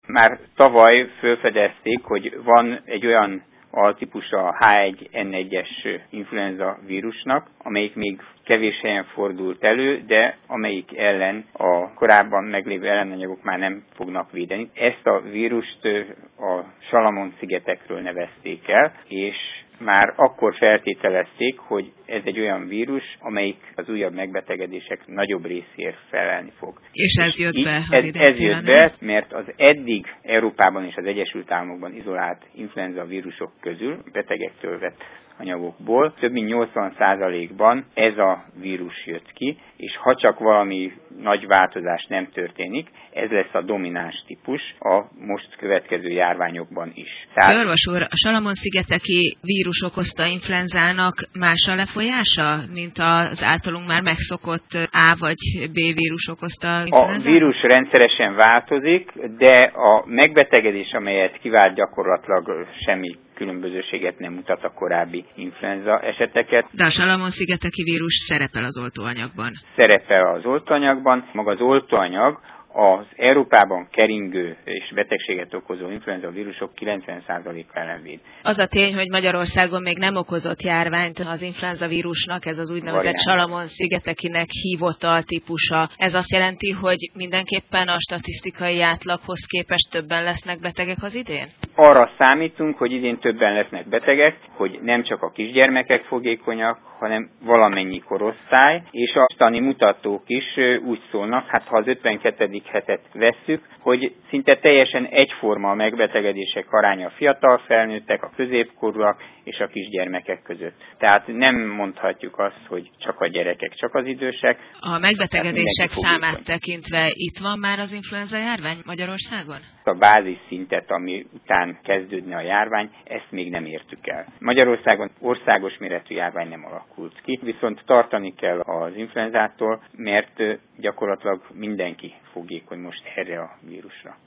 Már tavaly felfedezték, hogy van egy olyan altípusa a H1N1-es influenza vírusnak, amelyik még kevés helyen fordult elő, de amelyik ellen a korábban meglévő ellenanyagok már nem fognak védeni. Ezt a vírust a Salamon-szigetekről nevezték el, és már akkor feltételezték, hogy ez egy olyan vírus, amelyik az újabb megbetegedések nagyobb részéért felelni fog. És ez jött be? Ez jött be, mert az eddig Európában és az Egyesült Államokban izolált influenza vírusok közül, betegektől vett anyagokból több mint 80%-ban ez a vírus jött ki, és ha csak valami nagy változás nem történik, ez lesz a domináns típus a most következő járványokban is. Orvos úr, a Salamon-szigeteki vírus okozta influenzának más a lefolyása, mint az általunk már megszokott A vagy B vírus okozta influenza? A vírus rendszeresen változik, de a megbetegedés, amelyet kivált, gyakorlatilag semmi különbözőséget nem mutat a korábbi influenza eseteket. De a Salamon-szigeteki vírus szerepel az oltóanyagban. Szerepel az oltóanyagban. Maga az oltóanyag az Európában keringő és betegséget okozó influenza vírusok 90%-a ellen véd. Az a tény, hogy Magyarországon még nem okozott járványt az influenza vírusnak, ez az úgynevezett Salamon-szigetekinek hívott altípusa. Ez azt jelenti, hogy mindenképpen a statisztikai átlaghoz képest többen lesznek betegek az idén? Arra számítunk, hogy idén többen lesznek betegek, hogy nem csak a kisgyermekek fogékonyak, hanem valamennyi korosztály, és a mostani mutatók is úgy szólnak, hát ha az 52. hetet vesszük, hogy szinte teljesen egyforma a megbetegedések aránya a fiatal felnőttek, a középkorúak és a kisgyermekek között. Tehát nem mondhatjuk azt, hogy csak a gyerekek, csak az idősek. A megbetegedések számát tekintve itt van már az influenza járvány Magyarországon? A bázis szintet, ami után kezdődne a járvány, ezt még nem értük el. Magyarországon országos méretű járvány nem alakult ki, viszont tartani kell az influenzától, mert gyakorlatilag mindenki fogékony most erre a vírusra.